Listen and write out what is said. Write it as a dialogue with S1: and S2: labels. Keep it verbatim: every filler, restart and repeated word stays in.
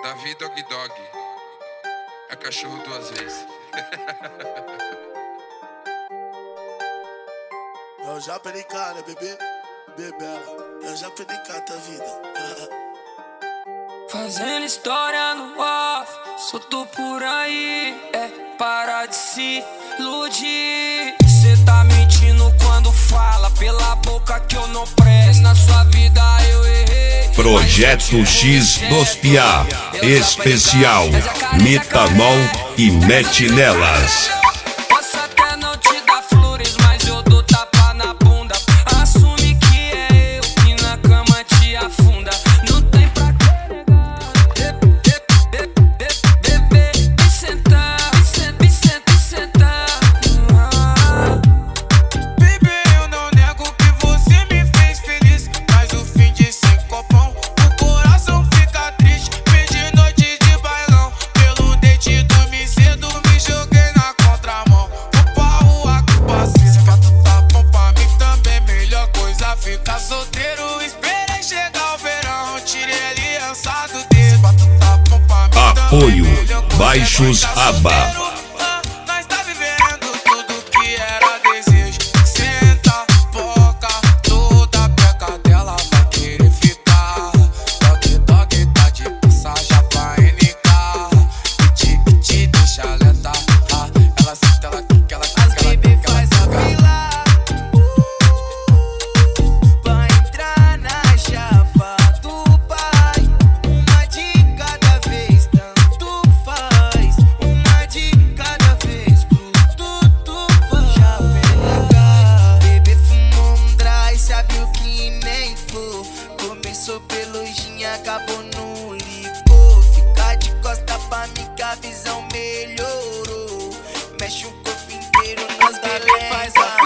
S1: Davi Dog Dog. É cachorro duas vezes.
S2: Eu já perdi cara, bebê, bebela. Eu já perdi cara da vida.
S3: Fazendo história no off, solto por aí. É parar de se iludir. Cê tá mentindo quando fala pela boca que eu não presto. Na sua vida eu errei.
S4: Projeto X dos Piá, especial Metanol e Mete Nelas.
S3: Posso até não te dar flores, mas eu dou tapa na bunda. Assume que é eu que na cama te afunda. Não tem pra que negar. Bebê, me sentar, me sentar, me sentar, me sentar.
S5: Bebê, eu não nego que você me fez feliz, mas o fim de sem copão, o coração fica triste. Perdi noite de bailão, pelo dente dormi cedo, me joguei na contramão. Vou pra rua que passei, se fato tá bom pra mim também, melhor coisa ficar solteiro. Esperei chegar o verão, tirei aliança do dedo. Fato tá bom pra mim
S4: Apoio
S5: também, melhor coisa
S4: Baixos
S5: ficar
S4: Aba.
S5: solteiro. Ah, nós tá vivendo tudo que era desejo. Senta, boca, toda peca dela vai querer ficar. Dog, dog, tá de passagem pra N K. Que te, que te deixa alerta. Ah, ela senta, ela quica, ela quica, ela quica, ela
S6: faz a
S5: quica.
S6: fila pra entrar na chapa do pai. Uma de cada vez, tanto faz. Uma de cada vez, fruto tu faz. Já pega, bebê fumou um dry, sabe o que nem for. Começou pelo gin, acabou no licor. Fica de costa pra mim que a visão melhorou. Mexe o corpo inteiro, nós bebê faz a